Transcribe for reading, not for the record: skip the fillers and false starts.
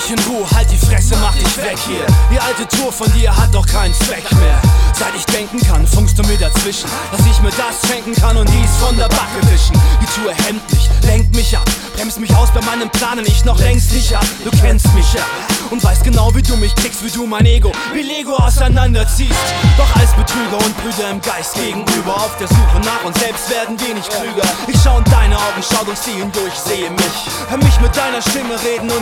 mich in Ruhe, halt die Fresse, mach dich weg hier. Die alte Tour von dir hat doch keinen Zweck mehr. Seit ich denken kann, funkst du mir dazwischen, dass ich mir das schenken kann und dies von der Backe wischen. Die Tour hemmt mich, lenkt mich ab, bremst mich aus bei meinen Planen, ich noch längst nicht ab. Du kennst mich ja und weißt genau, wie du mich kriegst, wie du mein Ego wie Lego auseinanderziehst. Doch als Betrüger und Brüder im Geist gegenüber, auf der Suche nach uns selbst werden wir nicht klüger. Ich schau in deine Augen, schau durch sie hindurch, sehe mich, hör mich mit deiner Stimme reden und